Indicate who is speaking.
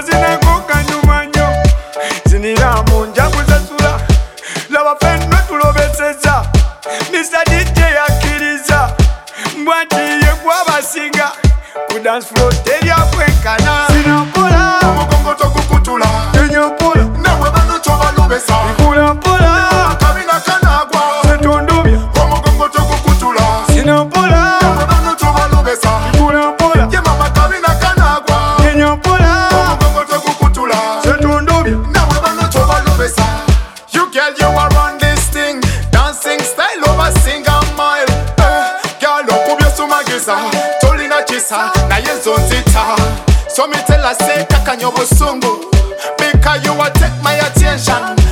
Speaker 1: zinaguka nyuma nnyo ziniramu njakusasula laba fenna tulobeseza Mr. DJ yakiriza mbwati ye gwabasinga ku dance floor teryakwekana sinampola
Speaker 2: omugongo togukutula
Speaker 1: enyampola
Speaker 2: nawe bano tobalobesa
Speaker 1: mpolampola
Speaker 2: kabina kanagwa
Speaker 1: setondobya
Speaker 2: omugongo togukutula
Speaker 1: sinampola
Speaker 2: nawe bano tobalobesa
Speaker 1: mpolampola
Speaker 2: ye mama kabina kanagwa
Speaker 1: enyampola
Speaker 2: omugongo togukutula
Speaker 1: setondobya
Speaker 2: nawe bano tobalobesa. You girl, you are on this thing, dancing style over single mile. Girl, okubye sumagisa, tolina kisa, naye zonzita. So me tell her say kakanya obusungu, because you will take my attention.